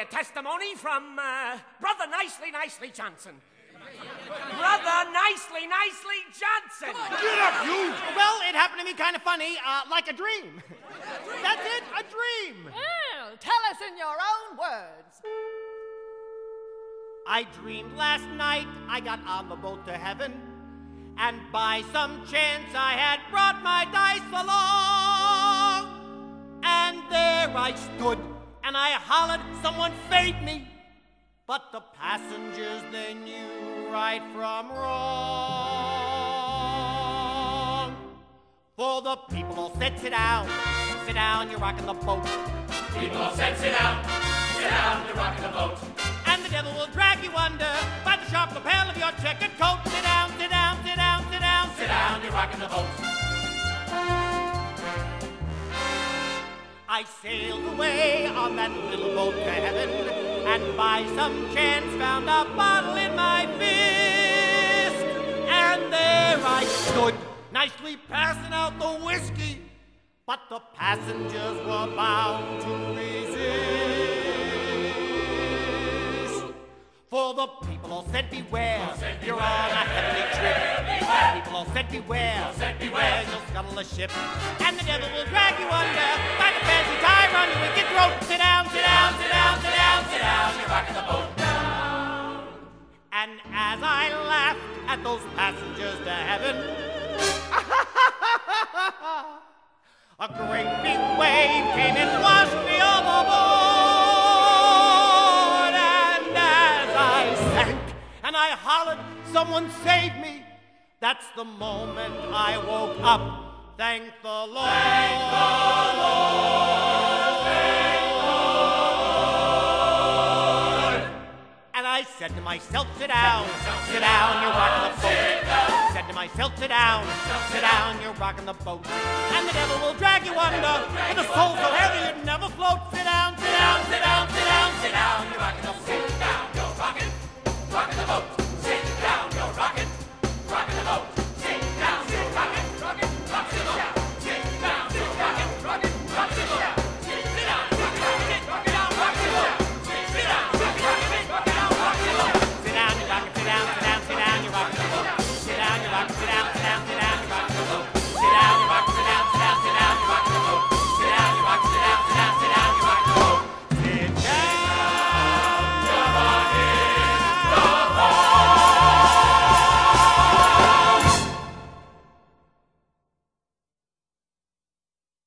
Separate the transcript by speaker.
Speaker 1: a testimony from Brother Nicely Johnson. Brother Nicely Johnson!
Speaker 2: Get up, you!
Speaker 3: Well, it happened to me kind of funny, like a dream. That's it, a dream.
Speaker 4: Well, tell us in your own words.
Speaker 3: I dreamed last night I got on the boat to heaven, and by some chance I had brought my dice along. And there I stood, and I hollered, someone fade me. But the passengers, they knew right from wrong. For the people all said, sit down, you're rocking the boat.
Speaker 5: People all said, sit down, you're rocking the boat.
Speaker 3: And the devil will drag you under by the sharp lapel of your checkered coat. Sit down,
Speaker 5: Sit down, you're rocking the boat.
Speaker 3: I sailed away on that little boat to heaven, and by some chance found a bottle in my fist. And there I stood, nicely passing out the whiskey, but the passengers were bound to resist. For the people all said, beware, you're on a heavenly trip. People all said, beware, you'll scuttle the ship. And the devil will drag you under by the fancy tie around your wicked throat. Sit down,
Speaker 5: You're rocking the boat.
Speaker 3: And as I laughed at those passengers to heaven, a great big wave came and washed me overboard. And as I sank and I hollered, someone save me, that's the moment I woke up. Thank the Lord.
Speaker 5: Thank the Lord.
Speaker 3: And I said to myself, sit down, you're rocking the boat. Said to myself, sit down, you're rocking the boat. And the devil will drag you under with a soul so heavy